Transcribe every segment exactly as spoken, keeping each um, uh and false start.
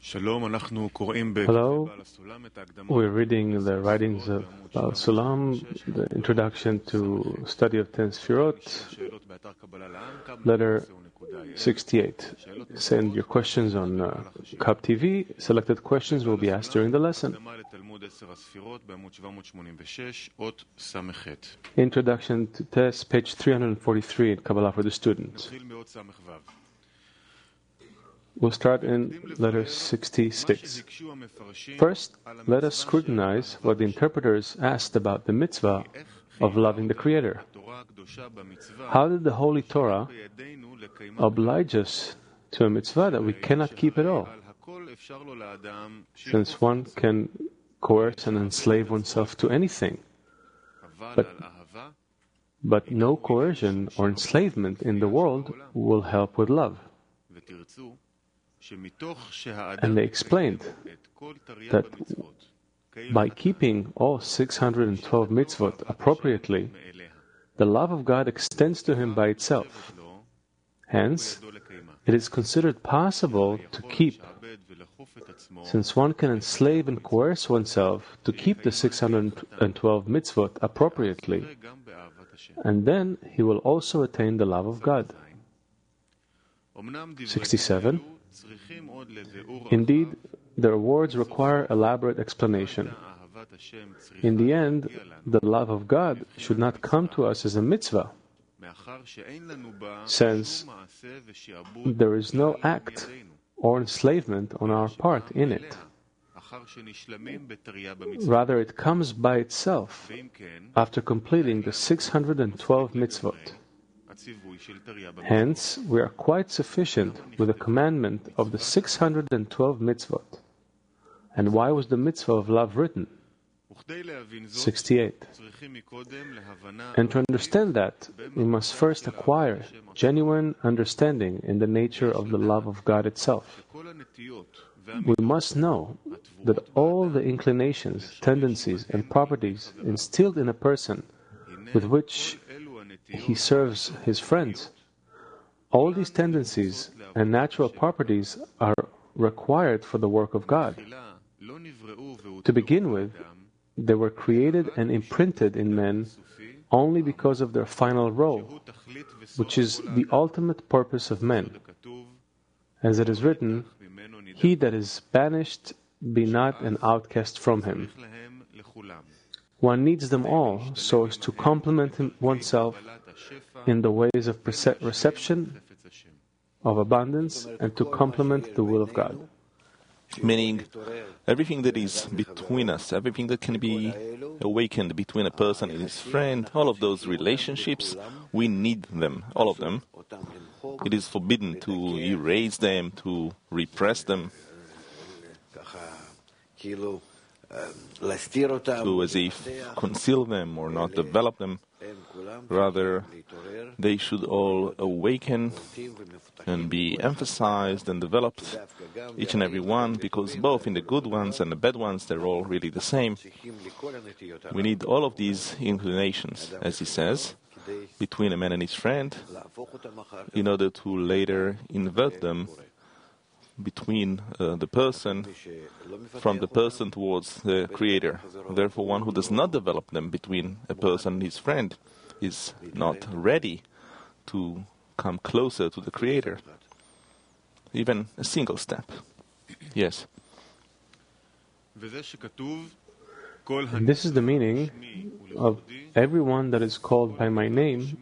Hello, we're reading the writings of Baal Sulam, the introduction to study of ten Sfirot, letter sixty-eight. Send your questions on uh, Kab T V. Selected questions will be asked during the lesson. Introduction to test, page three hundred forty-three in Kabbalah for the student. We'll start in letter sixty-six. First, let us scrutinize what the interpreters asked about the mitzvah of loving the Creator. How did the Holy Torah oblige us to a mitzvah that we cannot keep at all? Since one can coerce and enslave oneself to anything, but, but no coercion or enslavement in the world will help with love. And they explained that by keeping all six hundred twelve mitzvot appropriately, the love of God extends to him by itself. Hence, it is considered possible to keep, since one can enslave and coerce oneself to keep the six hundred twelve mitzvot appropriately, and then he will also attain the love of God. sixty-seven. Indeed, their words require elaborate explanation. In the end, the love of God should not come to us as a mitzvah, since there is no act or enslavement on our part in it. Rather, it comes by itself after completing the six hundred twelve mitzvot. Hence, we are quite sufficient with the commandment of the six hundred twelve mitzvot. And why was the mitzvah of love written? sixty-eight. And to understand that, we must first acquire genuine understanding in the nature of the love of God itself. We must know that all the inclinations, tendencies, and properties instilled in a person with which he serves his friends, all these tendencies and natural properties are required for the work of God. To begin with, they were created and imprinted in men only because of their final role, which is the ultimate purpose of men. As it is written, "He that is banished be not an outcast from him." One needs them all so as to complement oneself in the ways of perce- reception, of abundance, and to complement the will of God. Meaning, everything that is between us, everything that can be awakened between a person and his friend, all of those relationships, we need them, all of them. It is forbidden to erase them, to repress them, to as if conceal them or not develop them. Rather, they should all awaken and be emphasized and developed, each and every one, because both in the good ones and the bad ones, they're all really the same. We need all of these inclinations, as he says, between a man and his friend, in order to later invert them between uh, the person, from the person towards the Creator. Therefore, one who does not develop them between a person and his friend is not ready to come closer to the Creator, even a single step. Yes. And this is the meaning of everyone that is called by my name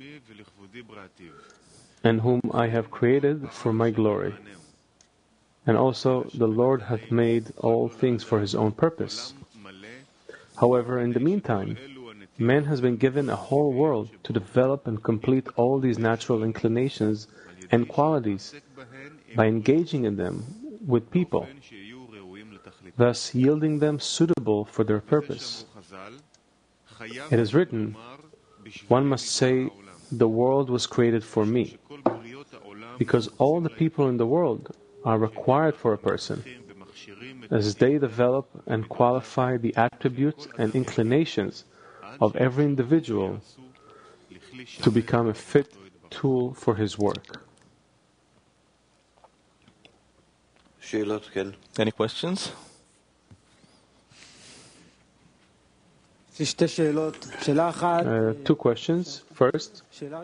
and whom I have created for my glory. And also the Lord hath made all things for his own purpose. However, in the meantime, man has been given a whole world to develop and complete all these natural inclinations and qualities by engaging in them with people, thus yielding them suitable for their purpose. It is written, one must say, the world was created for me, because all the people in the world are required for a person, as they develop and qualify the attributes and inclinations of every individual to become a fit tool for his work. Any questions? Uh, two questions. First, we're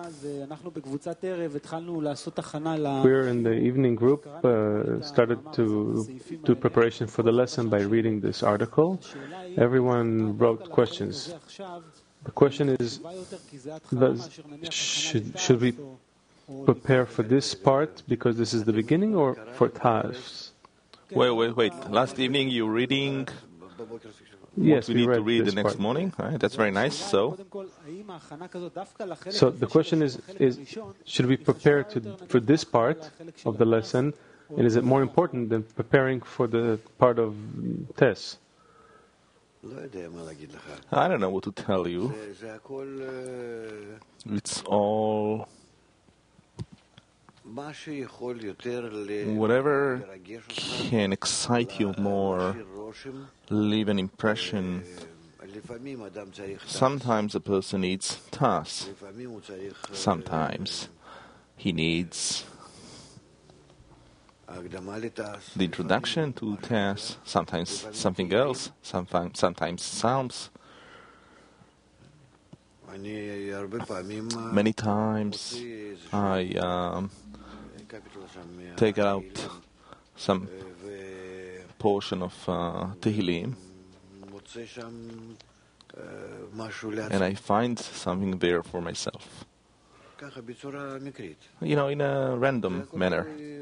in the evening group, uh, started to do preparation for the lesson by reading this article. Everyone wrote questions. The question is, does, should, should we prepare for this part because this is the beginning, or for Taz? Wait, wait, wait. Last evening you were reading yes, what we, we need to read the next part. morning. Right? That's very nice. So, so the question is, is should we prepare to, for this part of the lesson, and is it more important than preparing for the part of Tess? I don't know what to tell you. It's all whatever can excite you more, leave an impression. Sometimes a person needs tas. Sometimes he needs the introduction to tas. Sometimes something else. Sometimes, sometimes psalms. Many times I um, take out some portion of uh, Tehillim and I find something there for myself. You know, in a random manner.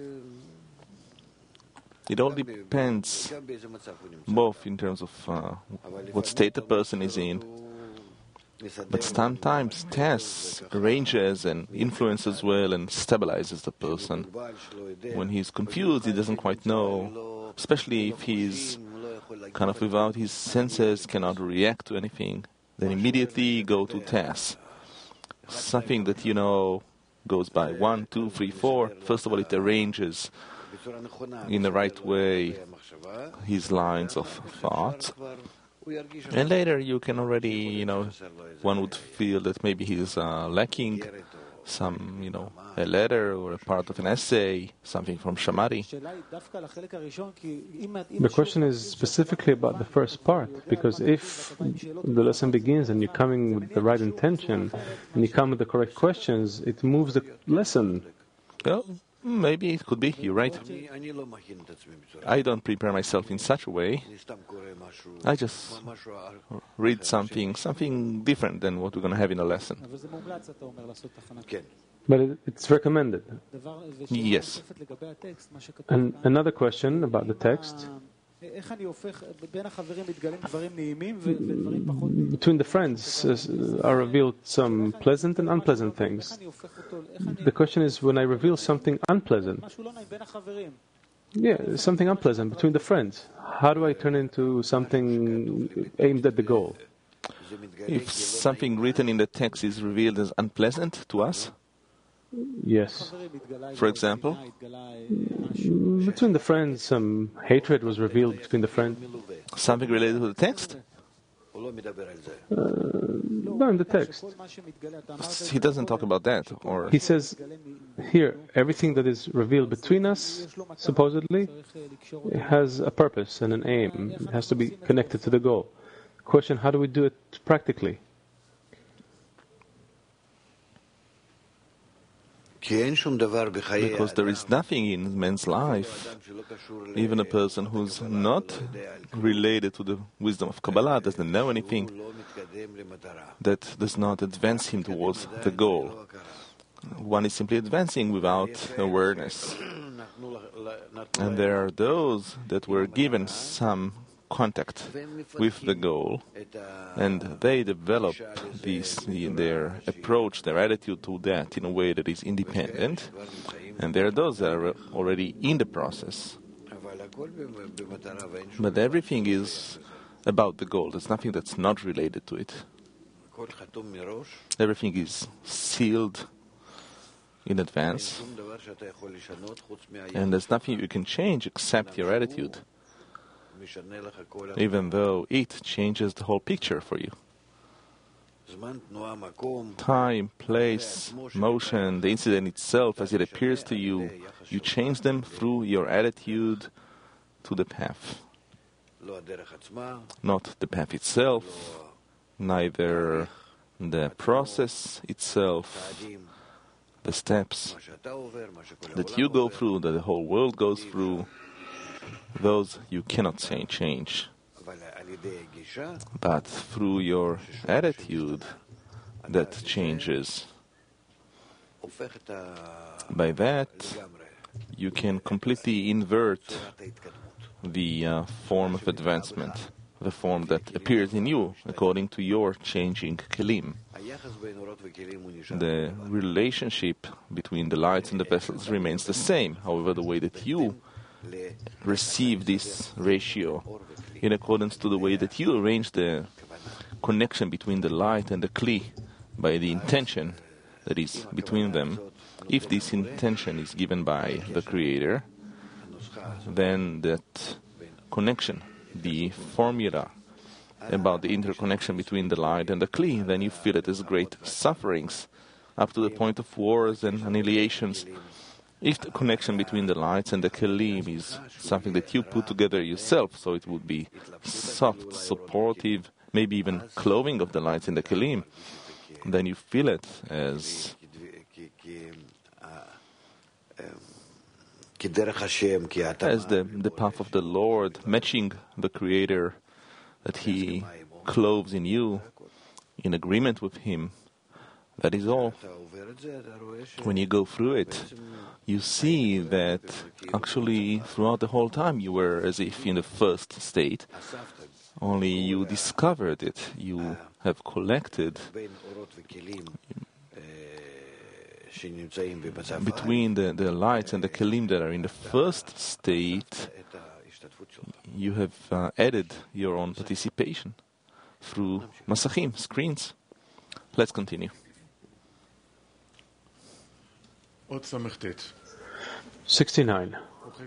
It all depends both in terms of uh, what state the person is in. But sometimes tests, arranges and influences well and stabilizes the person. When he's confused, he doesn't quite know, especially if he's kind of without his senses, cannot react to anything, then immediately go to tests. Something that, you know, goes by one, two, three, four. First of all, it arranges in the right way his lines of thought. And later you can already, you know, one would feel that maybe he's uh, lacking some, you know, a letter or a part of an essay, something from Shamari. The question is specifically about the first part, because if the lesson begins and you're coming with the right intention and you come with the correct questions, it moves the lesson. Well, maybe it could be, you're right. I don't prepare myself in such a way. I just read something, something different than what we're going to have in a lesson. But it's recommended. Yes. And another question about the text. Between the friends uh, are revealed some pleasant and unpleasant things. The question is, when I reveal something unpleasant, yeah, something unpleasant between the friends, how do I turn into something aimed at the goal? If something written in the text is revealed as unpleasant to us, yes. For example, between the friends, some hatred was revealed between the friends. Something related to the text? Uh, no, in the text. He doesn't talk about that. Or he says, here, everything that is revealed between us, supposedly, has a purpose and an aim. It has to be connected to the goal. Question, how do we do it practically? Because there is nothing in man's life, even a person who's not related to the wisdom of Kabbalah, doesn't know anything, that does not advance him towards the goal. One is simply advancing without awareness. And there are those that were given some contact with the goal, and they develop this, their approach, their attitude to that in a way that is independent, and there are those that are already in the process. But everything is about the goal. There's nothing that's not related to it. Everything is sealed in advance, and there's nothing you can change except your attitude, even though it changes the whole picture for you. time, place, motion, the incident itself as it appears to you, you change them through your attitude to the path. Not the path itself, neither the process itself, the steps that you go through, that the whole world goes through, those you cannot say change. But through your attitude, that changes. By that, you can completely invert the uh, form of advancement, the form that appears in you according to your changing kelim. The relationship between the lights and the vessels remains the same. However, the way that you receive this ratio in accordance to the way that you arrange the connection between the light and the kli by the intention that is between them, if this intention is given by the Creator, then that connection, the formula about the interconnection between the light and the kli, then you feel it as great sufferings, up to the point of wars and annihilations. If the connection between the lights and the kelim is something that you put together yourself, so it would be soft, supportive, maybe even clothing of the lights and the kelim, then you feel it as as the, the path of the Lord, matching the Creator, that He clothes in you, in agreement with Him. That is all. When you go through it, you see that actually throughout the whole time you were as if in the first state, only you discovered it. You have collected between the, the lights and the kelim that are in the first state. You have uh, added your own participation through masachim, screens. Let's continue. sixty-nine.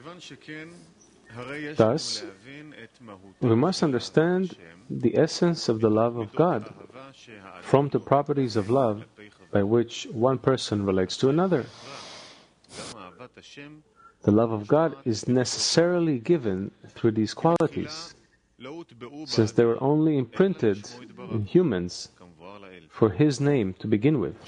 Thus, we must understand the essence of the love of God from the properties of love by which one person relates to another. The love of God is necessarily given through these qualities, since they were only imprinted in humans for His name to begin with.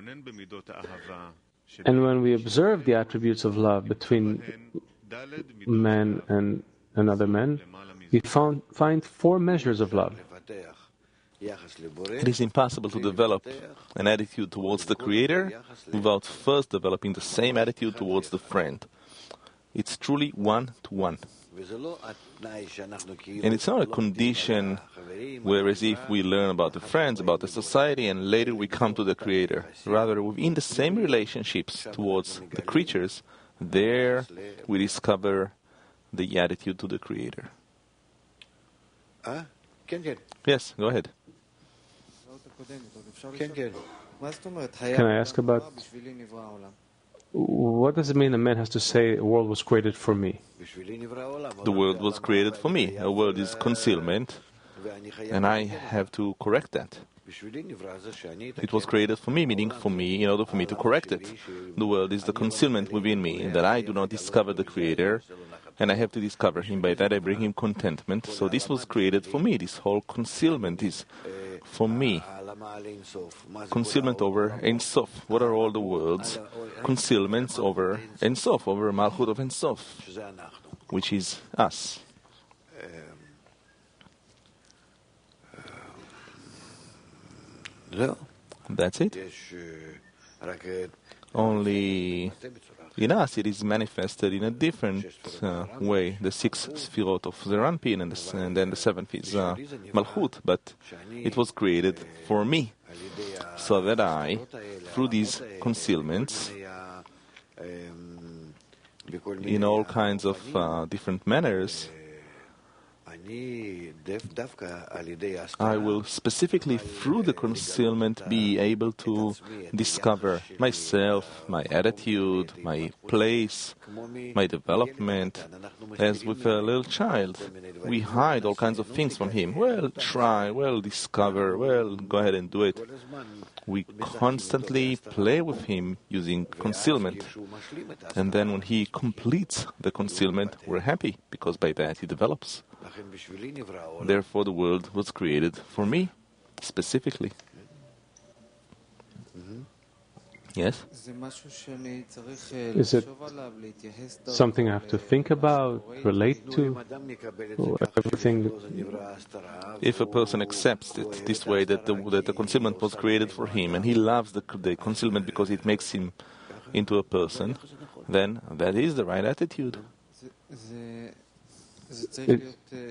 And when we observe the attributes of love between man and another man, we found, find four measures of love. It is impossible to develop an attitude towards the Creator without first developing the same attitude towards the friend. It's truly one to one. And it's not a condition where as if we learn about the friends, about the society, and later we come to the Creator. Rather, within the same relationships towards the creatures, there we discover the attitude to the Creator. Yes, go ahead. Can I ask about what does it mean a man has to say a world was created for me? The world was created for me. A world is concealment, and I have to correct that. It was created for me, meaning for me, in order for me to correct it. The world is the concealment within me, that I do not discover the Creator, and I have to discover Him. By that I bring Him contentment. So this was created for me. This whole concealment is for me. Concealment over Ein Sof. What are all the worlds? Concealments over Ein Sof, over Malchut of Ein Sof, which is us. That's it. Only in us it is manifested in a different uh, way. The six Sfirot of Zeranpin and, the, and then the seventh is uh, Malchut, but it was created for me, so that I, through these concealments, in all kinds of uh, different manners, I will specifically through the concealment be able to discover myself, my attitude, my place, my development. As with a little child, we hide all kinds of things from him. Well, try, well, discover, well, go ahead and do it. We constantly play with him using concealment. And then when he completes the concealment, we're happy, because by that he develops. Therefore, the world was created for me, specifically. Yes? Is it something I have to think about, relate to, or everything? If a person accepts it this way, that the, that the concealment was created for him, and he loves the, the concealment because it makes him into a person, then that is the right attitude. It,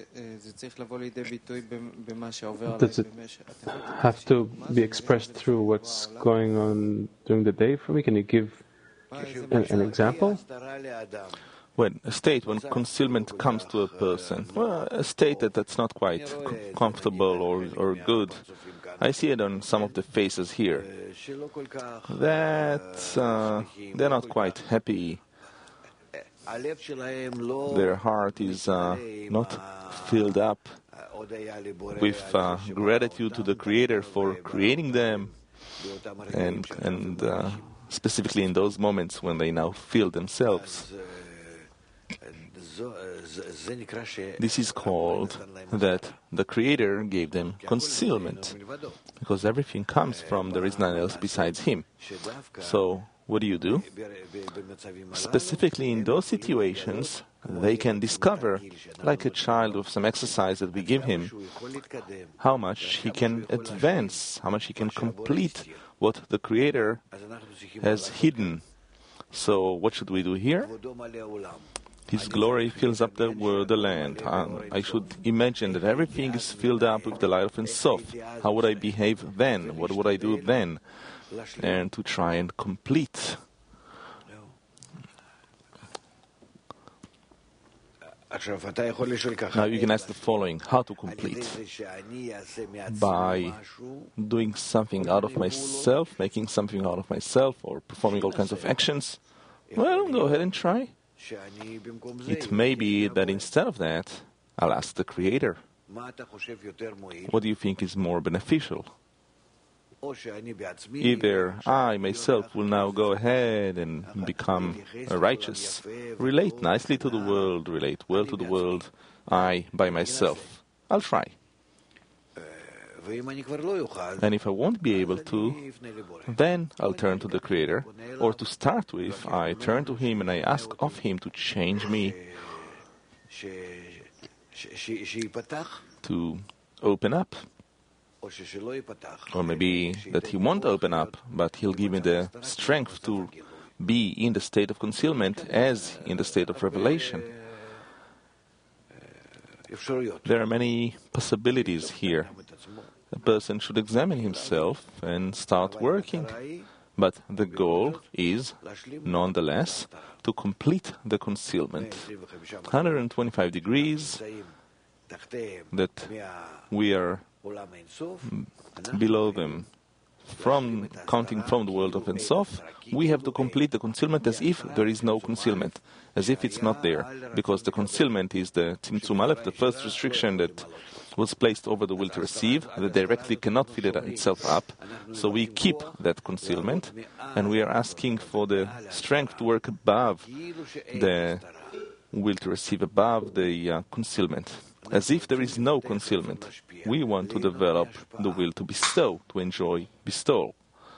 does it have to be expressed through what's going on during the day for me? Can you give an, an example? When a state when concealment comes to a person, well, a state that, that's not quite co- comfortable or, or good. I see it on some of the faces here. That uh, they're not quite happy. Their heart is uh, not filled up with uh, gratitude to the Creator for creating them, and, and uh, specifically in those moments when they now feel themselves. This is called that the Creator gave them concealment, because everything comes from there is none else besides Him. So, what do you do? Specifically in those situations, they can discover, like a child with some exercise that we give him, how much he can advance, how much he can complete what the Creator has hidden. So, what should we do here? His glory fills up the world, the land. Um, I should imagine that everything is filled up with the light of Ein Sof. How would I behave then? What would I do then? And to try and complete. Now you can ask the following: how to complete? By doing something out of myself, making something out of myself, or performing all kinds of actions? Well, go ahead and try. It may be that instead of that, I'll ask the Creator, what do you think is more beneficial? Either I myself will now go ahead and become righteous, relate nicely to the world, relate well to the world, I by myself. I'll try. And if I won't be able to, then I'll turn to the Creator. Or to start with, I turn to Him and I ask of Him to change me, to open up. Or maybe that He won't open up, but He'll give me the strength to be in the state of concealment as in the state of revelation. There are many possibilities here. A person should examine himself and start working. But the goal is, nonetheless, to complete the concealment. one hundred twenty-five degrees, that we are below them. From counting from the world of Ein Sof, we have to complete the concealment as if there is no concealment, as if it's not there, because the concealment is the Tzimtzum Aleph, the first restriction that was placed over the will to receive, that directly cannot fill it itself up. So we keep that concealment, and we are asking for the strength to work above the will to receive, above the uh, concealment, as if there is no concealment. We want to develop the will to bestow, to enjoy bestowal.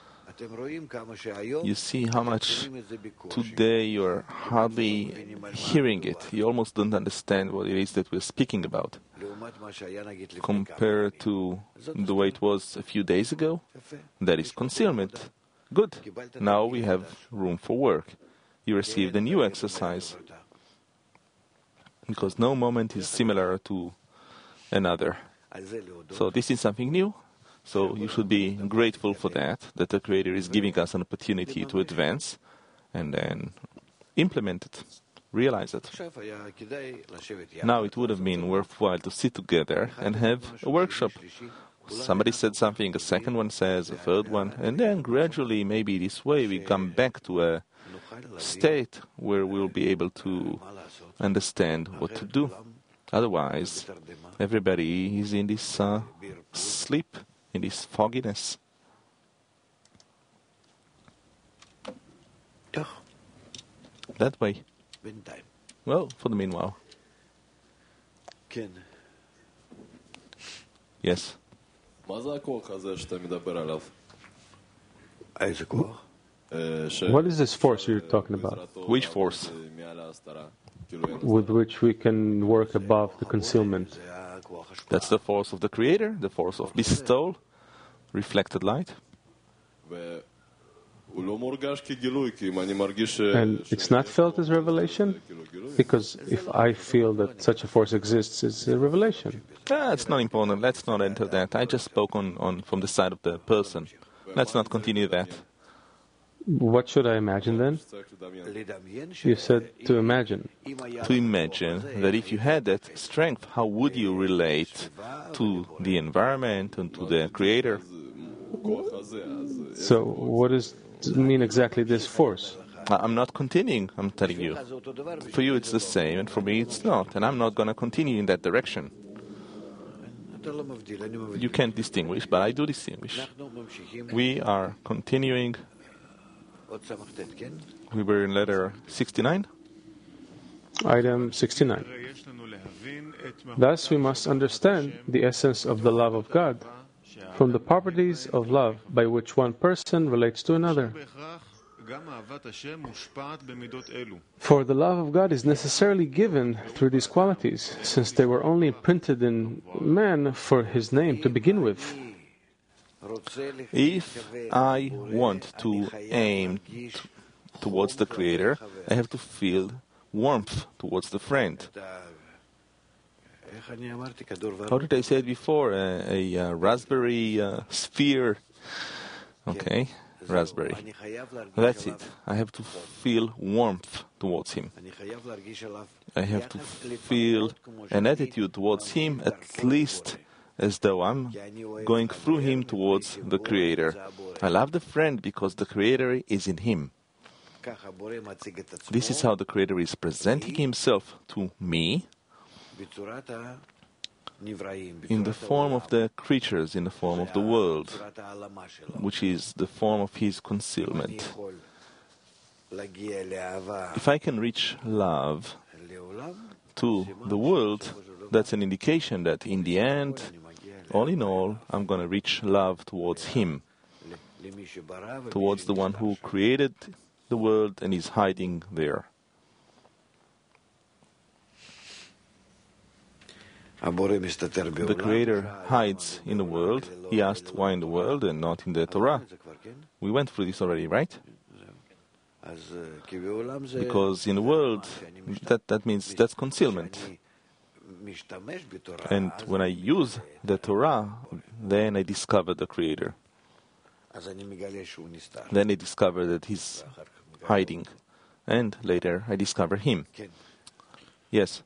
You see how much today you are hardly hearing it. You almost don't understand what it is that we're speaking about. Compared to the way it was a few days ago, that is concealment. Good. Now we have room for work. You received a new exercise, because no moment is similar to another. So this is something new. So you should be grateful for that, that the Creator is giving us an opportunity to advance and then implement it. realize it. Now it would have been worthwhile to sit together and have a workshop. Somebody said something, a second one says, a third one, and then gradually, maybe this way, we come back to a state where we'll be able to understand what to do. Otherwise, everybody is in this uh, sleep, in this fogginess. That way. Well, for the meanwhile. Yes. What is this force you're talking about? Which force? With which we can work above the concealment. That's the force of the Creator, the force of bestowal, reflected light. And it's not felt as revelation? Because if I feel that such a force exists, it's a revelation. Ah, it's not important. Let's not enter that. I just spoke on, on from the side of the person. Let's not continue that. What should I imagine then? You said to imagine. To imagine that if you had that strength, how would you relate to the environment and to the Creator? So what does it mean exactly this force? I'm not continuing, I'm telling you. For you it's the same, and for me it's not. And I'm not going to continue in that direction. You can't distinguish, but I do distinguish. We are continuing. We were in letter sixty-nine. Item sixty-nine. Thus we must understand the essence of the love of God from the properties of love by which one person relates to another. For the love of God is necessarily given through these qualities, since they were only printed in man for His name to begin with. If I want to aim t- towards the Creator, I have to feel warmth towards the friend. How did I say it before? A, a, a raspberry uh, sphere. Okay, raspberry. That's it. I have to feel warmth towards him. I have to feel an attitude towards him, at least as though I'm going through him towards the Creator. I love the friend because the Creator is in him. This is how the Creator is presenting himself to me in the form of the creatures, in the form of the world, which is the form of his concealment. If I can reach love to the world, that's an indication that in the end, all in all, I'm going to reach love towards him, towards the one who created the world and is hiding there. The Creator hides in the world. He asked why in the world and not in the Torah. We went through this already, right? Because in the world, that, that means that's concealment. And when I use the Torah, then I discover the Creator. Then I discover that He's hiding. And later I discover Him. Yes.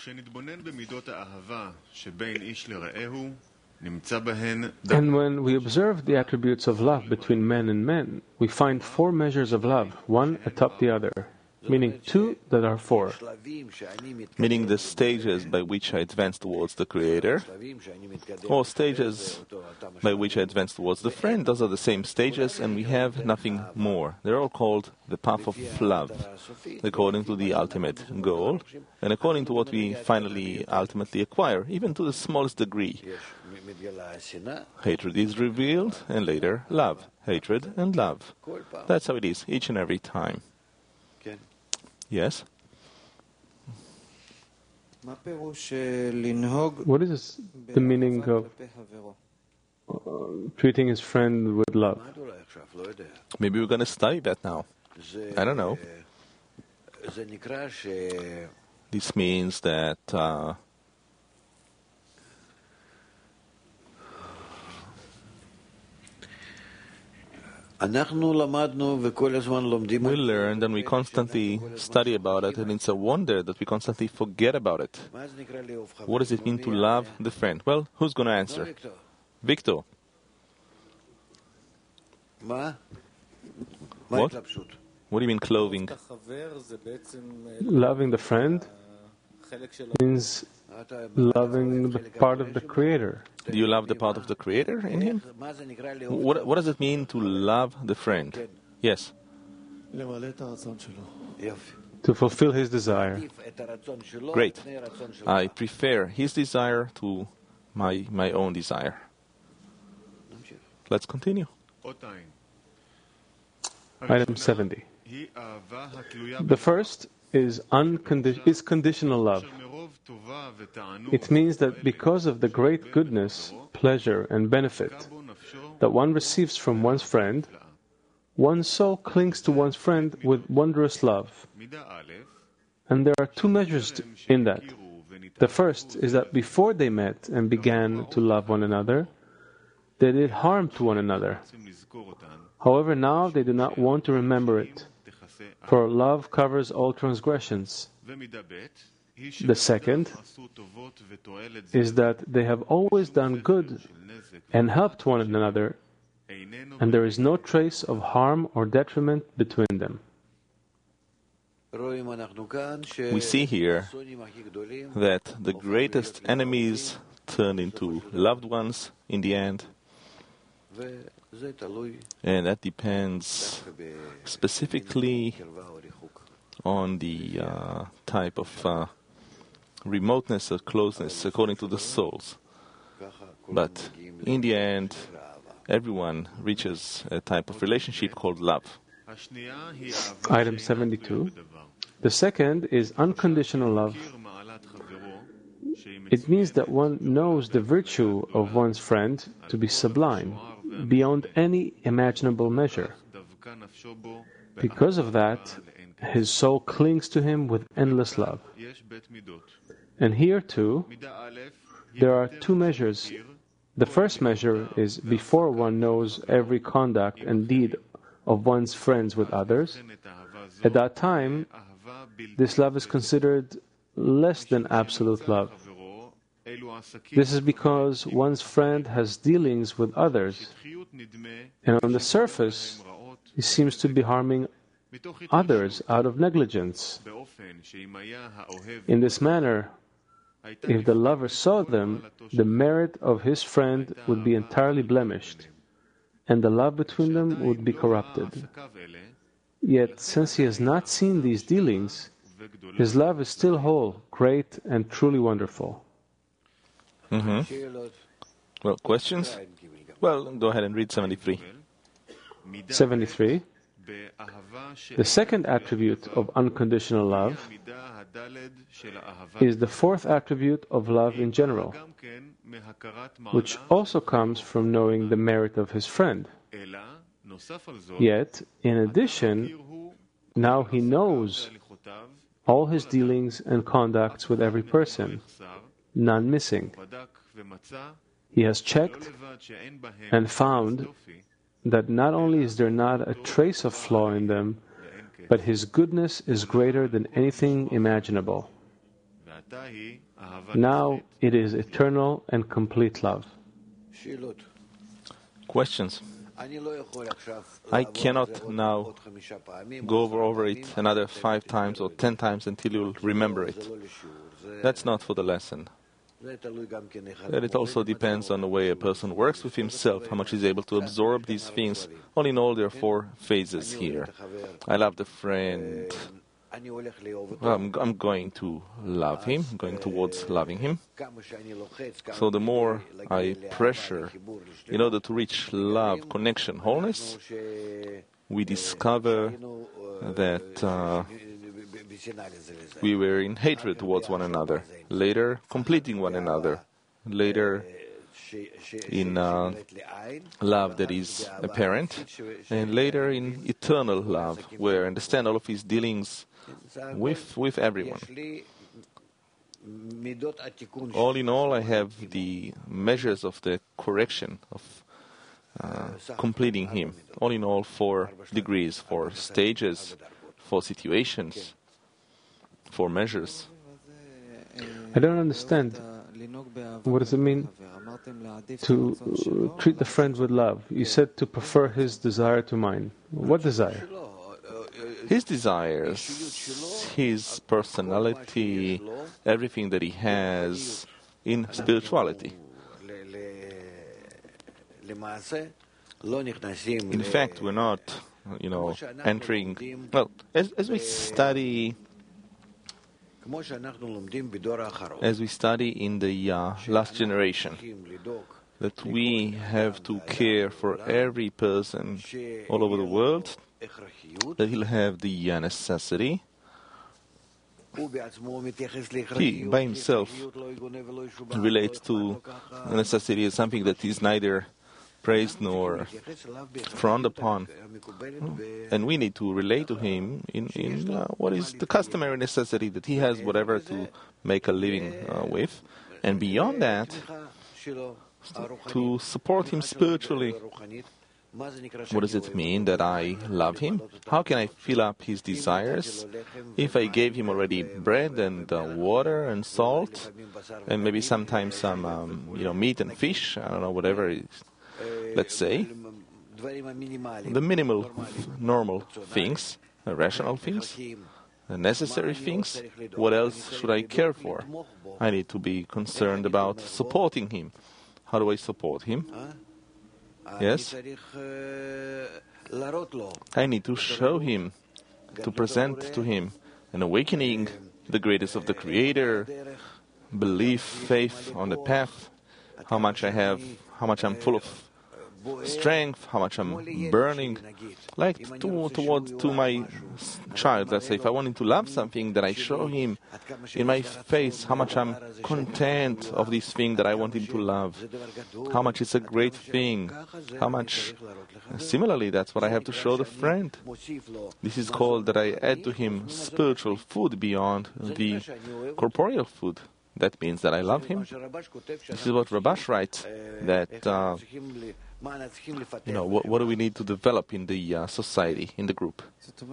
And when we observe the attributes of love between men and men, we find four measures of love, one atop the other, meaning two that are four. Meaning the stages by which I advance towards the Creator, or stages by which I advance towards the friend. Those are the same stages, and we have nothing more. They're all called the path of love, according to the ultimate goal, and according to what we finally ultimately acquire, even to the smallest degree. Hatred is revealed, and later love. Hatred and love. That's how it is, each and every time. Yes? What is this, the meaning of uh, treating his friend with love? Maybe we're going to study that now. I don't know. This means that uh, We learn and we constantly study about it, and it's a wonder that we constantly forget about it. What does it mean to love the friend? Well, who's going to answer? Victor. What? What do you mean clothing? Loving the friend means loving the part of the Creator. Do you love the part of the Creator in him? What, what does it mean to love the friend? Yes. To fulfill his desire. Great. I prefer his desire to my, my own desire. Let's continue. Item seventy. The first is, uncondi- is conditional love. It means that because of the great goodness, pleasure, and benefit that one receives from one's friend, one's soul clings to one's friend with wondrous love. And there are two measures in that. The first is that before they met and began to love one another, they did harm to one another. However, now they do not want to remember it, for love covers all transgressions. The second is that they have always done good and helped one another, and there is no trace of harm or detriment between them. We see here that the greatest enemies turn into loved ones in the end, and that depends specifically on the uh, type of uh, remoteness or closeness according to the souls. But in the end, everyone reaches a type of relationship called love. Item seventy-two. The second is unconditional love. It means that one knows the virtue of one's friend to be sublime, beyond any imaginable measure. Because of that, his soul clings to him with endless love. And here too, there are two measures. The first measure is before one knows every conduct and deed of one's friends with others. At that time, this love is considered less than absolute love. This is because one's friend has dealings with others, and on the surface, he seems to be harming others out of negligence. In this manner, if the lover saw them, the merit of his friend would be entirely blemished, and the love between them would be corrupted. Yet, since he has not seen these dealings, his love is still whole, great, and truly wonderful. Mm-hmm. Well, questions? Well, go ahead and read seventy-three. seventy-three. The second attribute of unconditional love is the fourth attribute of love in general, which also comes from knowing the merit of his friend. Yet, in addition, now he knows all his dealings and conducts with every person, none missing. He has checked and found that not only is there not a trace of flaw in them, but his goodness is greater than anything imaginable. Now it is eternal and complete love. Questions? I cannot now go over, over it another five times or ten times until you'll remember it. That's not for the lesson. And it also depends on the way a person works with himself, how much he's able to absorb these things. All in all, there are four phases here. I love the friend. Well, I'm, I'm going to love him, I'm going towards loving him. So the more I pressure in order to reach love, connection, wholeness, we discover that uh, we were in hatred towards one another, later completing one another, later in uh, love that is apparent, and later in eternal love, where I understand all of his dealings with, with everyone. All in all, I have the measures of the correction, of uh, completing him. All in all, four degrees, four stages, four situations, four measures. I don't understand. What does it mean to uh, treat the friend with love? You said to prefer his desire to mine. What desire? His desires, his personality, everything that he has in spirituality. In fact, we're not, you know, entering. Well, as, as we study, as we study in the uh, last generation, that we have to care for every person all over the world, that he'll have the uh, necessity. He, by himself, relates to the necessity as something that is neither praised nor frowned upon. And we need to relate to him in, in uh, what is the customary necessity, that he has whatever to make a living uh, with. And beyond that, to support him spiritually. What does it mean that I love him? How can I fill up his desires? If I gave him already bread and uh, water and salt, and maybe sometimes some, um, you know, meat and fish, I don't know, whatever it is, let's say, the minimal, normal things, the rational things, the necessary things, what else should I care for? I need to be concerned about supporting him. How do I support him? Yes? I need to show him, to present to him an awakening, the greatest of the Creator, belief, faith on the path, how much I have, how much I'm full of strength, how much I'm burning, like to, toward to my child. Let's say if I want him to love something, that I show him in my face how much I'm content of this thing that I want him to love, how much it's a great thing, how much. Similarly, that's what I have to show the friend. This is called that I add to him spiritual food beyond the corporeal food. That means that I love him. This is what Rabash writes, that uh, you know, what, what do we need to develop in the uh, society, in the group?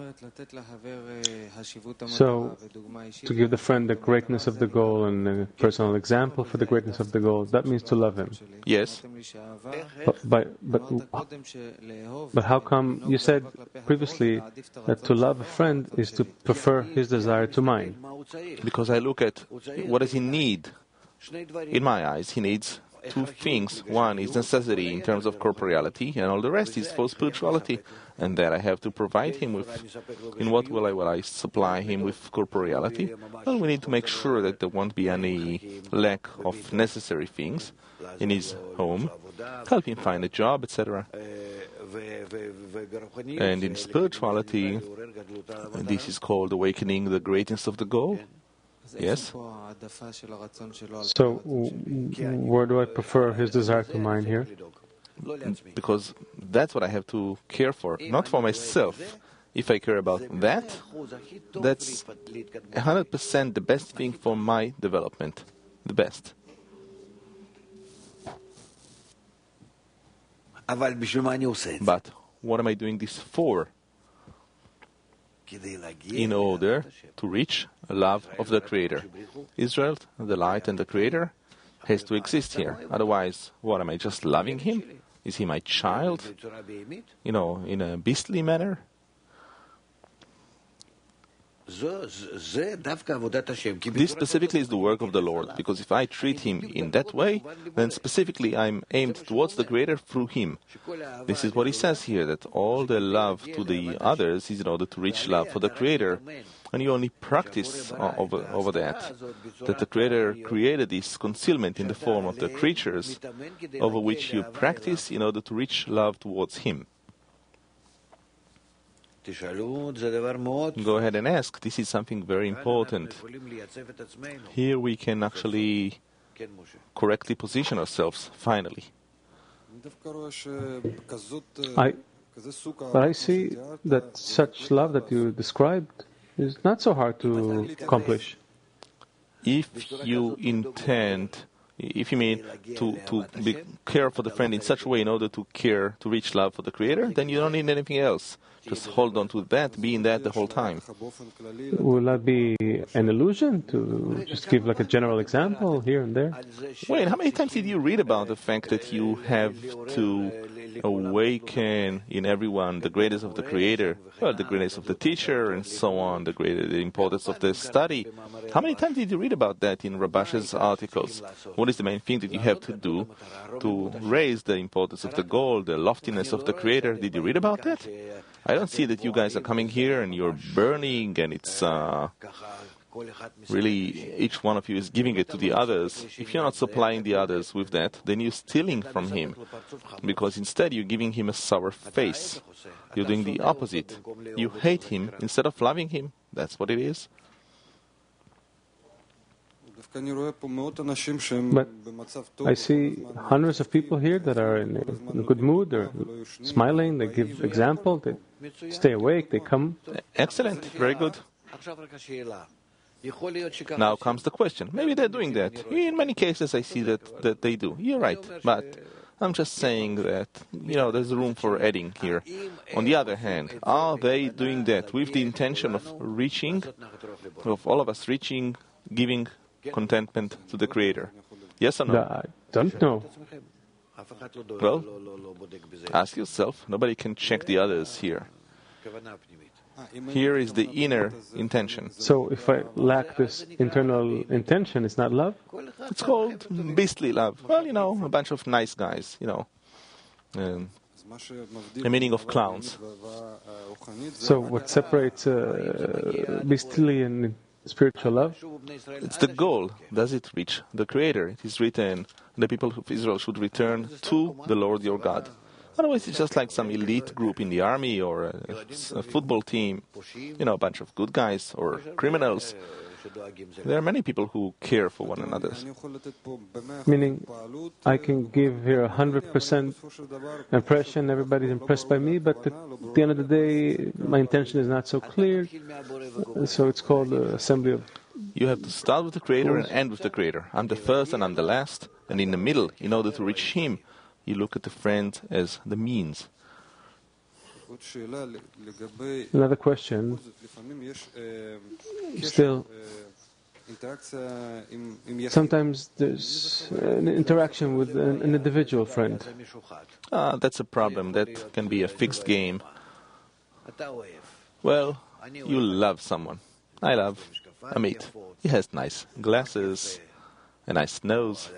So, to give the friend the greatness of the goal and a personal example for the greatness of the goal, that means to love him. Yes. But, but, but, but how come you said previously that to love a friend is to prefer his desire to mine? Because I look at what does he need. In my eyes, he needs two things. One is necessity in terms of corporeality, and all the rest is for spirituality. And that I have to provide him with. In what will I, will I supply him with corporeality? Well, we need to make sure that there won't be any lack of necessary things in his home. Help him find a job, et cetera. And in spirituality, this is called awakening the greatness of the goal. Yes? So, where do I prefer his desire to mine here? Because that's what I have to care for, not for myself. If I care about that, that's one hundred percent the best thing for my development. The best. But what am I doing this for? In order to reach a love of the Creator. Israel, the light and the Creator, has to exist here. Otherwise, what am I, just loving him? Is he my child? You know, in a beastly manner? This specifically is the work of the Lord, because if I treat him in that way, then specifically I'm aimed towards the Creator through him. This is what he says here, that all the love to the others is in order to reach love for the Creator. And you only practice uh, over, over that, that the Creator created this concealment in the form of the creatures, over which you practice in order to reach love towards him. Go ahead and ask. This is something very important. Here we can actually correctly position ourselves, finally. I, but I see that such love that you described is not so hard to accomplish. If you intend If you mean to, to be, care for the friend in such a way in order to care, to reach love for the Creator, then you don't need anything else. Just hold on to that, be in that the whole time. Will that be an illusion to just give like a general example here and there? Wait, how many times did you read about the fact that you have to awaken in everyone the greatness of the Creator, well, the greatness of the teacher, and so on, the greater the importance of the study? How many times did you read about that in Rabash's articles? What is the main thing that you have to do to raise the importance of the goal, the loftiness of the Creator? Did you read about that? I don't see that you guys are coming here and you're burning and it's uh, really each one of you is giving it to the others. If you're not supplying the others with that, then you're stealing from him, because instead you're giving him a sour face. You're doing the opposite. You hate him instead of loving him. That's what it is. But I see hundreds of people here that are in a, in a good mood, they're smiling, they give example, they stay awake, they come. Excellent, very good. Now comes the question. Maybe they're doing that. In many cases I see that, that they do. You're right, but I'm just saying that, you know, there's room for adding here. On the other hand, are they doing that with the intention of reaching, of all of us reaching, giving contentment to the Creator? Yes or no? I don't know. Well, ask yourself. Nobody can check the others here. Here is the inner intention. So if I lack this internal intention, it's not love? It's called beastly love. Well, you know, a bunch of nice guys, you know. Um, the meaning of clowns. So what separates uh, beastly and spiritual love? It's the goal. Does it reach the Creator? It is written, the people of Israel should return to the Lord your God. Otherwise, it's just like some elite group in the army or a, a football team, you know, a bunch of good guys or criminals. There are many people who care for one another. Meaning, I can give here a hundred percent impression, everybody's impressed by me, but at the end of the day, my intention is not so clear. So it's called the assembly of... You have to start with the Creator and end with the Creator. I'm the first and I'm the last, and in the middle, in order to reach Him, you look at the friend as the means. Another question. Still, sometimes there's an interaction with an, an individual friend. Ah, that's a problem. That can be a fixed game. Well, you love someone. I love Amit. He has nice glasses, a nice nose.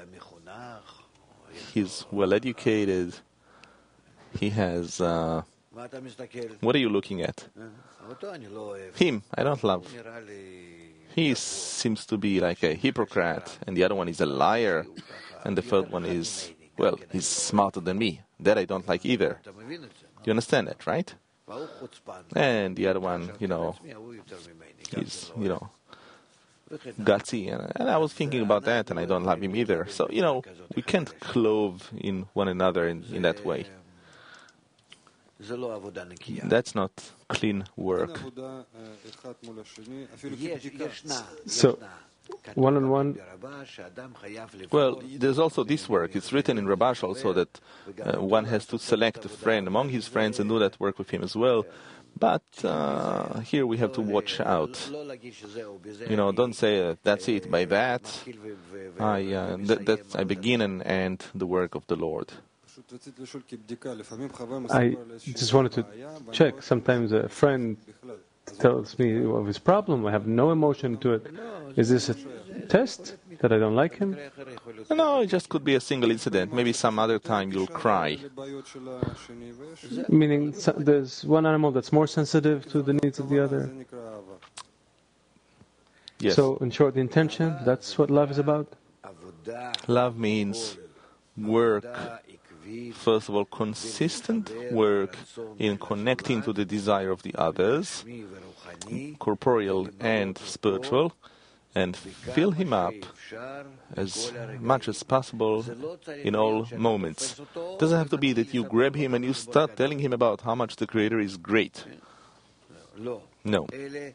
He's well educated. He has... Uh, what are you looking at? Him. I don't love. He seems to be like a hypocrite, and the other one is a liar, and the third one is, well, he's smarter than me. That I don't like either. You understand that, right? And the other one, you know, he's, you know, gutsy, and, and I was thinking about that, and I don't love him either. So, you know, we can't clothe in one another in, in that way. That's not clean work. So, one-on-one... Well, there's also this work. It's written in Rabash also that uh, one has to select a friend among his friends and do that work with him as well. But uh, here we have to watch out. You know, don't say, uh, that's it, by that, I, uh, that, that I begin and end the work of the Lord. I just wanted to check. Sometimes a friend tells me of his problem. I have no emotion to it. Is this a test that I don't like him? No, it just could be a single incident. Maybe some other time you'll cry. Meaning there's one animal that's more sensitive to the needs of the other. Yes. So, in short, the intention, that's what love is about? Love means work. First of all, consistent work in connecting to the desire of the others, corporeal and spiritual, and fill him up as much as possible in all moments. It doesn't have to be that you grab him and you start telling him about how much the Creator is great. No.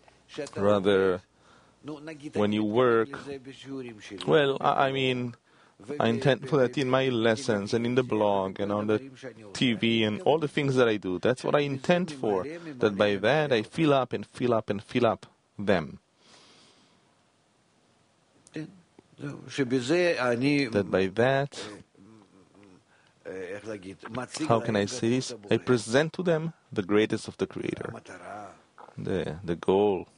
Rather, when you work, well, I mean, I intend for that in my lessons and in the blog and on the T V and all the things that I do. That's what I intend for. That by that I fill up and fill up and fill up them. That by that, how can I say this? I present to them the greatest of the Creator, the, the goal.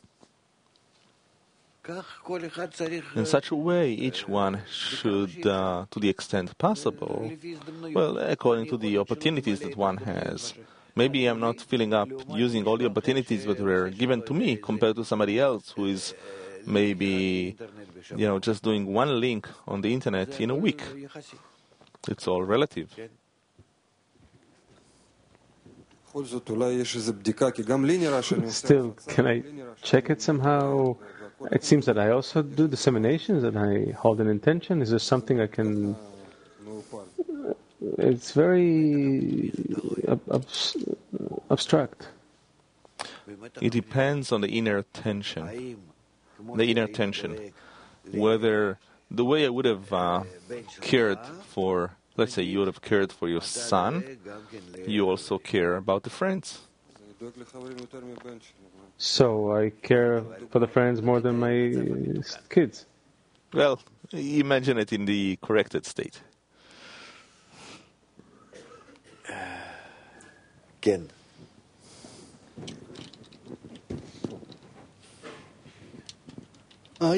In such a way, each one should, uh, to the extent possible, well, according to the opportunities that one has. Maybe I'm not filling up using all the opportunities that were given to me compared to somebody else who is maybe, you know, just doing one link on the internet in a week. It's all relative. Still, can I check it somehow? It seems that I also do disseminations and I hold an intention. Is there something I can... It's very ab- abs- abstract. It depends on the inner tension. The inner tension. Whether the way I would have uh, cared for, let's say you would have cared for your son, you also care about the friends. So I care for the friends more than my kids. Well, imagine it in the corrected state. Ken. So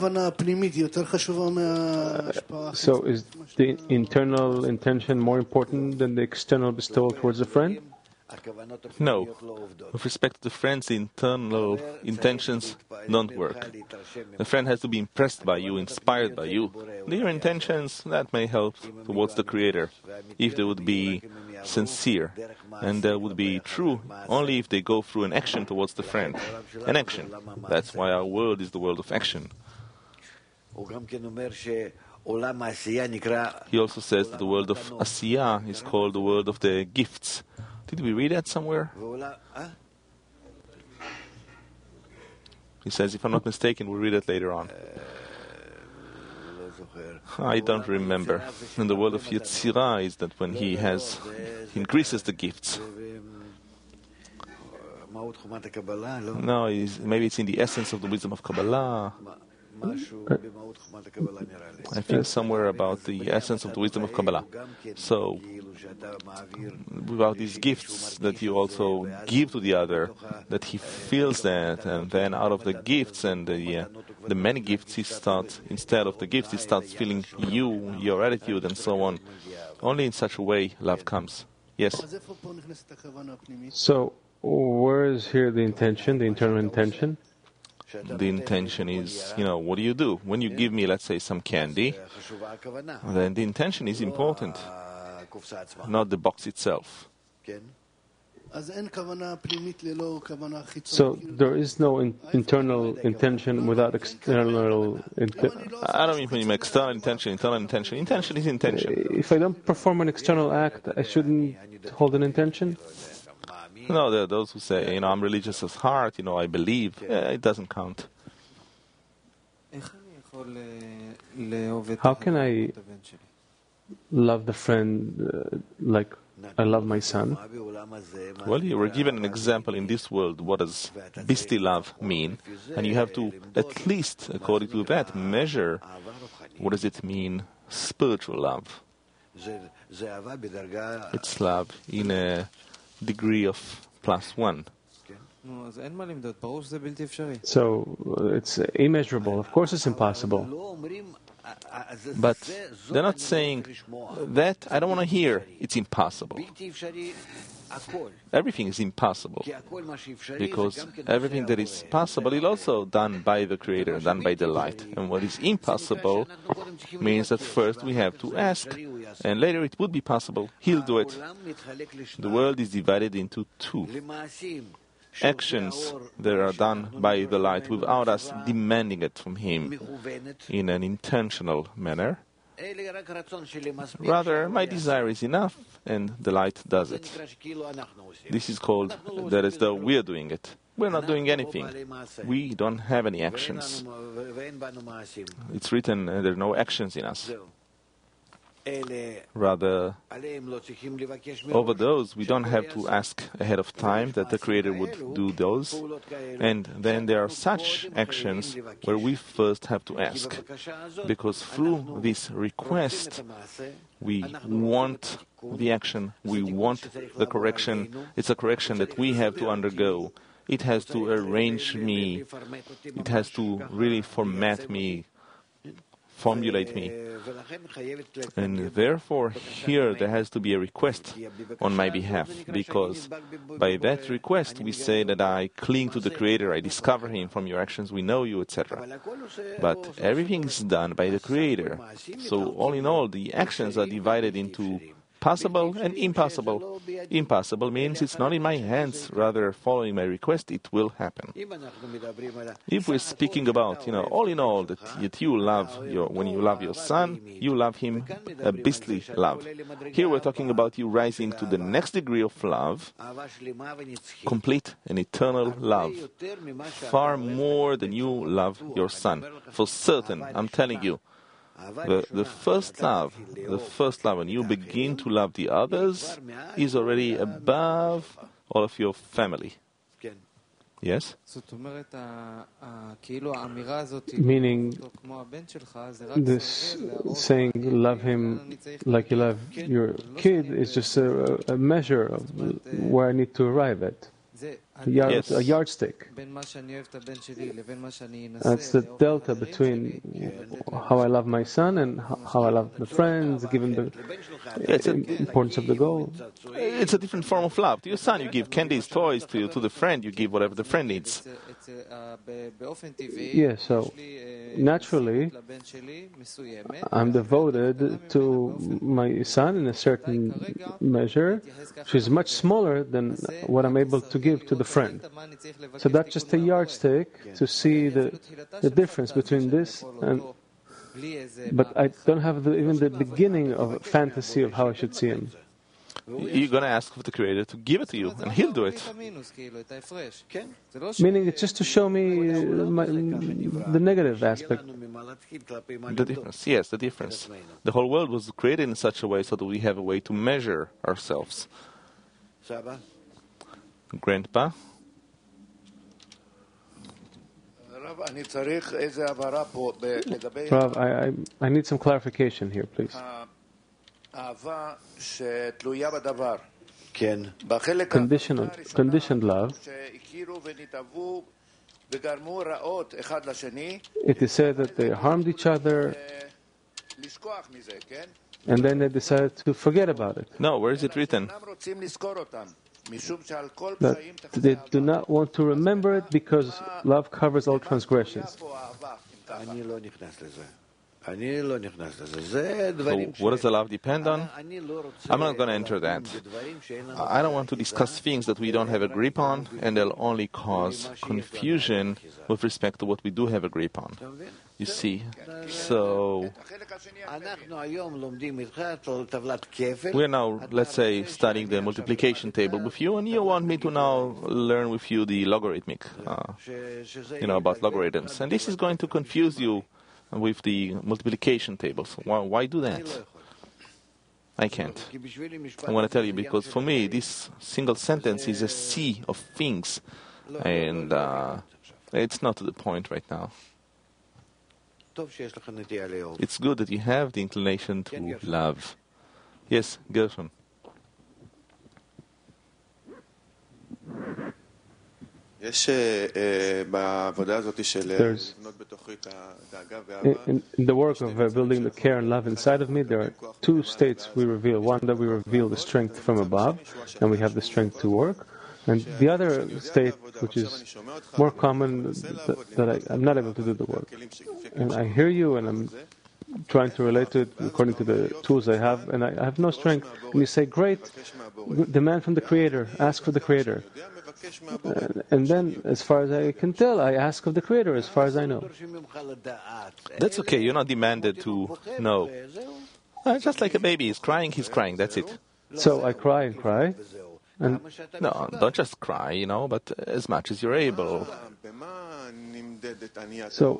is the internal intention more important than the external bestowal towards a friend? No. With respect to the friends, the internal intentions don't work. The friend has to be impressed by you, inspired by you. Their intentions, that may help towards the Creator, if they would be sincere, and they would be true only if they go through an action towards the friend. An action. That's why our world is the world of action. He also says that the world of Asiyah is called the world of the gifts. Did we read that somewhere? He says, if I'm not mistaken, we'll read it later on. I don't remember. And the world of Yetzirah is that when he has he increases the gifts. No, it's, maybe it's in the essence of the wisdom of Kabbalah. I think somewhere about the essence of the wisdom of Kabbalah. So, without these gifts that you also give to the other, that he feels that, and then out of the gifts and the, uh, the many gifts, he starts, instead of the gifts, he starts feeling you, your attitude, and so on. Only in such a way love comes. Yes? So, where is here the intention, the internal intention? The intention is, you know, what do you do? When you give me, let's say, some candy, then the intention is important, not the box itself. So there is no in- internal intention without external intention. I don't mean when you make external intention, internal intention. Intention is intention. If I don't perform an external act, I shouldn't hold an intention? No, there are those who say, you know, I'm religious at heart, you know, I believe. Yeah, it doesn't count. How can I love the friend uh, like I love my son? Well, you were given an example in this world. What does beastly love mean? And you have to, at least according to that, measure what does it mean, spiritual love. It's love in a degree of plus one. So uh, it's immeasurable. Of course it's impossible. But they're not saying that I don't want to hear. It's impossible. Everything is impossible. Because everything that is possible is also done by the Creator, done by the light. And what is impossible means that first we have to ask, and later it would be possible. He'll do it. The world is divided into two. Actions that are done by the light without us demanding it from Him in an intentional manner. Rather, my desire is enough, and the light does it. This is called, that is though we are doing it. We're not doing anything. We don't have any actions. It's written, uh, there are no actions in us. Rather, over those, we don't have to ask ahead of time that the Creator would do those. And then there are such actions where we first have to ask. Because through this request, we want the action, we want the correction. It's a correction that we have to undergo. It has to arrange me. It has to really format me, formulate me. And therefore, here there has to be a request on my behalf, because by that request we say that I cling to the Creator, I discover Him from your actions, we know you, et cetera. But everything is done by the Creator. So all in all, the actions are divided into possible and impossible. Impossible means it's not in my hands, rather following my request, it will happen. If we're speaking about, you know, all in all, that, that you love your, when you love your son, you love him a beastly love. Here we're talking about you rising to the next degree of love, complete and eternal love, far more than you love your son. For certain, I'm telling you, The, the first love, the first love, when you begin to love the others, is already above all of your family. Yes? Meaning, this saying, love him like you love your kid, is just a, a measure of where I need to arrive at. A, yard, yes. a yardstick. That's the delta between how I love my son and how I love the friends, given the it's importance of the goal. It's a different form of love. To your son, you give candies, toys. To you, to the friend, you give whatever the friend needs. Yeah, so naturally, I'm devoted to my son in a certain measure, which is much smaller than what I'm able to give to the friend. So that's just a yardstick to see the, the difference between this and... But I don't have the, even the beginning of a fantasy of how I should see him. You're going to ask for the Creator to give it to you, and He'll do it. Meaning it's just to show me uh, my, the negative aspect. The difference, yes, the difference. The whole world was created in such a way so that we have a way to measure ourselves. Grandpa? Rav, I, I, I need some clarification here, please. Conditional, conditioned love. It is said that they harmed each other and then they decided to forget about it. No, where is it written? That they do not want to remember it because love covers all transgressions. So what does the love depend on? I'm not going to enter that. I don't want to discuss things that we don't have a grip on, and they'll only cause confusion with respect to what we do have a grip on. You see? So we're now, let's say, studying the multiplication table with you, and you want me to now learn with you the logarithmic, uh, you know, about logarithms. And this is going to confuse you with the multiplication tables. Why, why do that? I can't. I want to tell you, because for me, this single sentence is a sea of things, and uh, it's not to the point right now. It's good that you have the inclination to love. Yes, Gershon. There's, in, in the work of uh, building the care and love inside of me, there are two states we reveal. One, that we reveal the strength from above, and we have the strength to work. And the other state, which is more common, that, that I, I'm not able to do the work. And I hear you, and I'm trying to relate to it according to the tools I have, and I, I have no strength. And you say, great, demand from the Creator, ask for the Creator. And, and then, as far as I can tell, I ask of the Creator, as far as I know. That's okay, you're not demanded to know. Uh, just like a baby is crying, he's crying, that's it. So I cry and cry. And no, don't just cry, you know, but as much as you're able. So,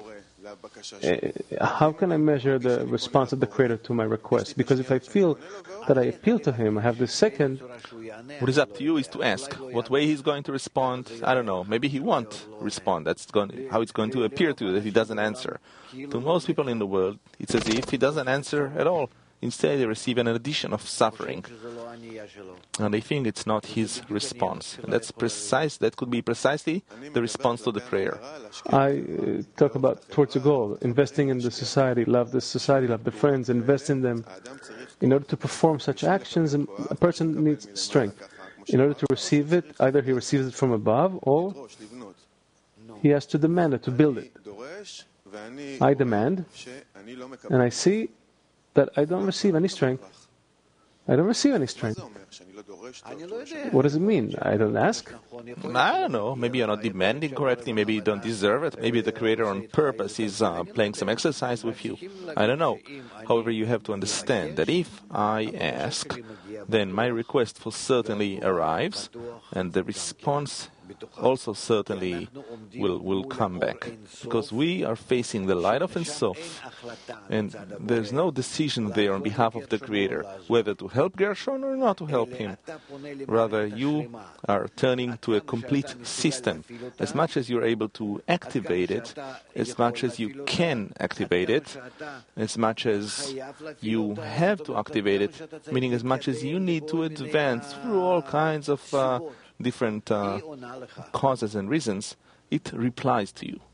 uh, how can I measure the response of the Creator to my request? Because if I feel that I appeal to Him, I have the second. What is up to you is to ask what way He's going to respond. I don't know. Maybe He won't respond. That's going, how it's going to appear to you that He doesn't answer. To most people in the world, it's as if He doesn't answer at all. Instead, they receive an addition of suffering, and they think it's not His response. And that's precise. That could be precisely the response to the prayer. I uh, talk about towards a goal, investing in the society, love the society, love the friends, invest in them. In order to perform such actions, a person needs strength. In order to receive it, either he receives it from above, or he has to demand it, to build it. I demand, and I see that I don't receive any strength. I don't receive any strength. What does it mean? I don't ask? I don't know. Maybe you're not demanding correctly. Maybe you don't deserve it. Maybe the Creator on purpose is uh, playing some exercise with you. I don't know. However, you have to understand that if I ask, then my request for certainly arrives, and the response also certainly will will come back, because we are facing the light of Ein Sof, and there's no decision there on behalf of the Creator whether to help Gershon or not to help him. Rather, you are turning to a complete system. As much as you're able to activate it, as much as you can activate it, as much as you have to activate it, meaning as much as you need to advance through all kinds of uh, different uh, causes and reasons, it replies to you.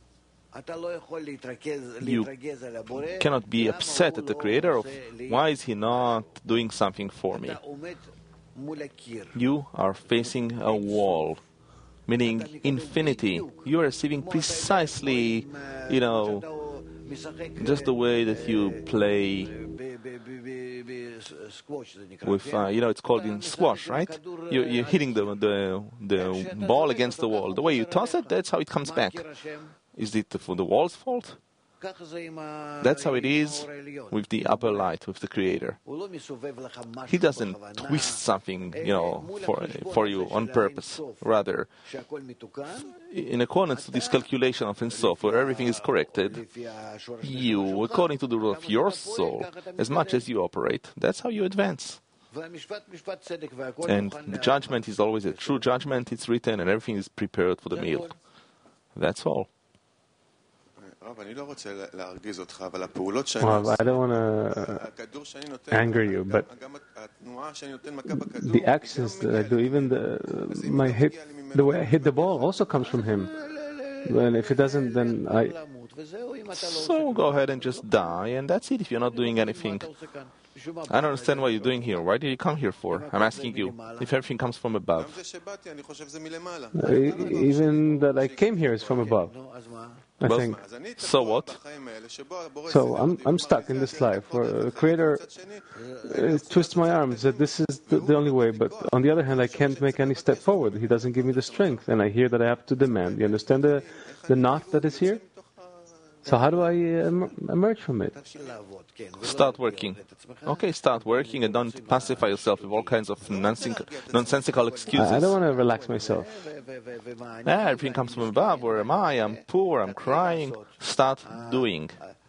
You cannot be upset at the Creator of why is He not doing something for me. You are facing a wall, meaning infinity. You are receiving precisely, you know, just the way that you play with, uh, you know, it's called in squash, right? You're, you're hitting the, the the ball against the wall. The way you toss it, that's how it comes back. Is it for the wall's fault? That's how it is with the upper light, with the Creator. He doesn't twist something, you know, for for you on purpose. Rather, in accordance to this calculation of Ein Sof, where everything is corrected, you, according to the rule of your soul, as much as you operate, that's how you advance. And the judgment is always a true judgment. It's written, and everything is prepared for the meal. That's all. Well, I don't want to anger you, but the actions that I do, even the my hit, the way I hit the ball, also comes from Him. And if it doesn't, then I. So go ahead and just die, and that's it. If you're not doing anything. I don't understand what you're doing here. Why did you come here for? I'm asking you. If everything comes from above. Even that I came here is from above. I well, think. So what? So I'm I'm stuck in this life where the Creator uh, twists my arms that this is the, the only way, but on the other hand I can't make any step forward. He doesn't give me the strength, and I hear that I have to demand. You understand the the knot that is here? So how do I uh, emerge from it? Start working. Okay, start working, and don't pacify yourself with all kinds of nonsensical excuses. I, I don't want to relax myself. Ah, everything comes from above. Where am I? I'm poor. I'm crying. Start doing.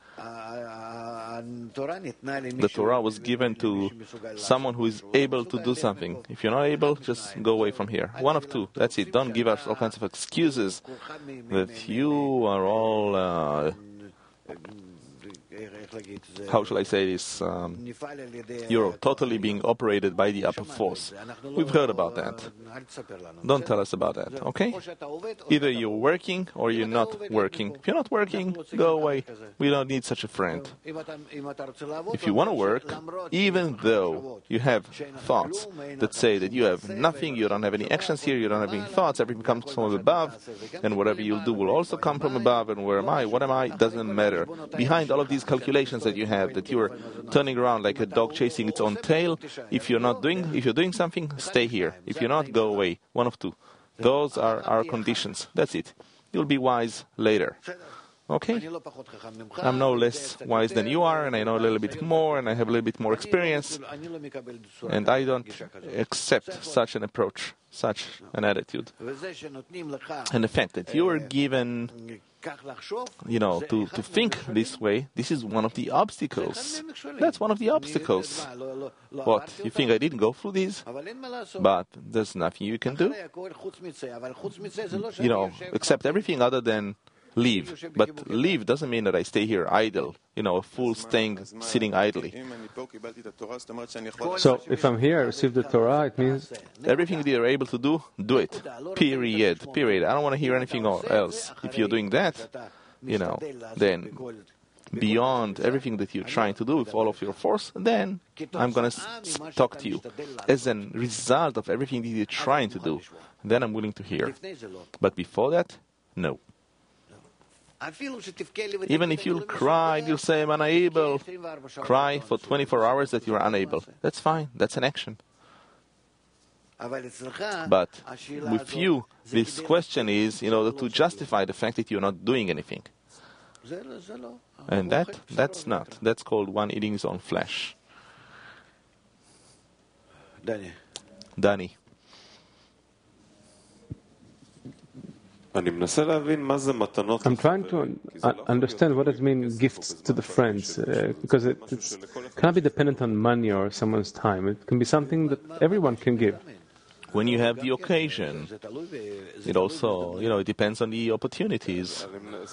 The Torah was given to someone who is able to do something. If you're not able, just go away from here. One of two. That's it. Don't give us all kinds of excuses that you are all... Uh, how shall I say this? Um, you're totally being operated by the upper force. We've heard about that. Don't tell us about that, okay? Either you're working or you're not working. If you're not working, go away. We don't need such a friend. If you want to work, even though you have thoughts that say that you have nothing, you don't have any actions here, you don't have any thoughts, everything comes from above, and whatever you'll do will also come from above, and where am I, what am I, doesn't matter. Behind all of these calculations that you have, that you're turning around like a dog chasing its own tail, if you're not doing, if you're doing something, stay here. If you're not, go away. One of two. Those are our conditions. That's it. You'll be wise later. Okay, I'm no less wise than you are, and I know a little bit more, and I have a little bit more experience, and I don't accept such an approach, such an attitude. And the fact that you are given, you know, to, to think this way, this is one of the obstacles. That's one of the obstacles. What, you think I didn't go through these? But there's nothing you can do. You know, accept everything other than leave. But leave doesn't mean that I stay here idle, you know, a fool staying, sitting idly. So, if I'm here, I receive the Torah, it means everything that you're able to do, do it. Period. Period. I don't want to hear anything else. If you're doing that, you know, then beyond everything that you're trying to do with all of your force, then I'm going to s- talk to you. As a result of everything that you're trying to do, then I'm willing to hear. But before that, no. Even if you'll cry, you'll say, I'm unable. Cry for twenty-four hours that you are unable. That's fine. That's an action. But with you, this question is in order to justify the fact that you're not doing anything. And that, that's not. That's called one eating his own flesh. Danny. I'm trying to un- understand what it means, gifts to the friends, uh, because it it's, cannot be dependent on money or someone's time. It can be something that everyone can give. When you have the occasion, it also, you know, it depends on the opportunities.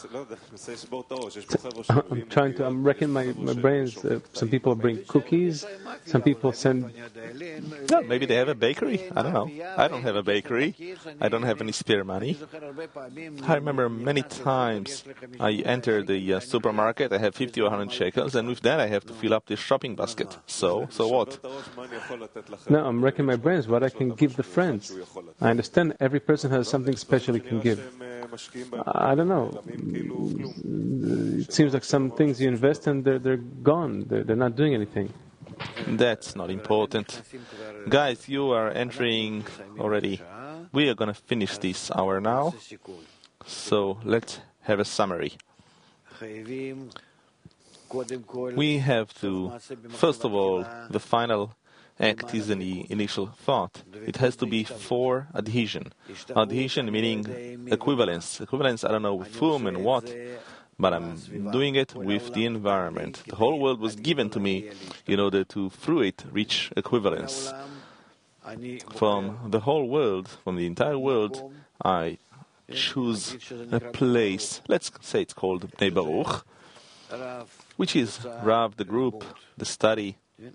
I'm trying to, I'm wrecking my, my brains. Uh, some people bring cookies, some people send... Yeah, maybe they have a bakery. I don't know. I don't have a bakery. I don't have any spare money. I remember many times I enter the uh, supermarket, I have fifty or one hundred shekels, and with that I have to fill up this shopping basket. So, so what? No, I'm wrecking my brains. What I can give the friends. I understand every person has something special he can give. I don't know. It seems like some things you invest and they're, they're gone. They're, they're not doing anything. That's not important. Guys, you are entering already. We are going to finish this hour now. So let's have a summary. We have to, first of all, the final act is in the initial thought. It has to be for adhesion. Adhesion meaning equivalence. Equivalence, I don't know with whom and what, but I'm doing it with the environment. The whole world was given to me in order to, through it, reach equivalence. From the whole world, from the entire world, I choose a place, let's say it's called Bnei Baruch, which is Rav, the group, the study,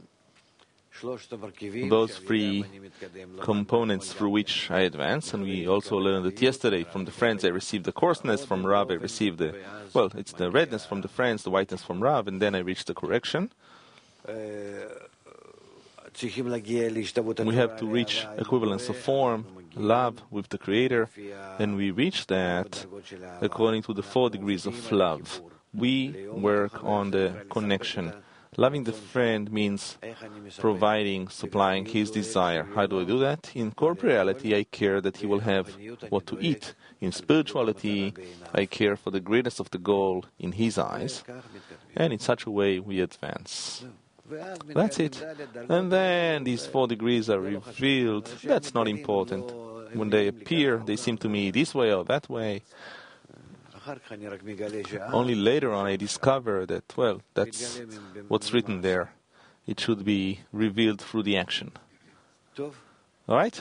those three components through which I advance. And we also learned that yesterday from the friends I received the coarseness, from Rav I received the, well, it's the redness from the friends, the whiteness from Rav, and then I reached the correction. We have to reach equivalence of form, love with the Creator, and we reach that according to the four degrees of love. We work on the connection. Loving the friend means providing, supplying his desire. How do I do that? In corporeality, I care that he will have what to eat. In spirituality, I care for the greatness of the goal in his eyes. And in such a way, we advance. That's it. And then these four degrees are revealed. That's not important. When they appear, they seem to me this way or that way. Only later on I discover that, well, that's what's written there. It should be revealed through the action. All right?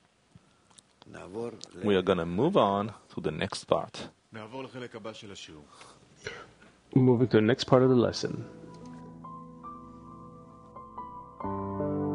We are going to move on to the next part. Moving to the next part of the lesson.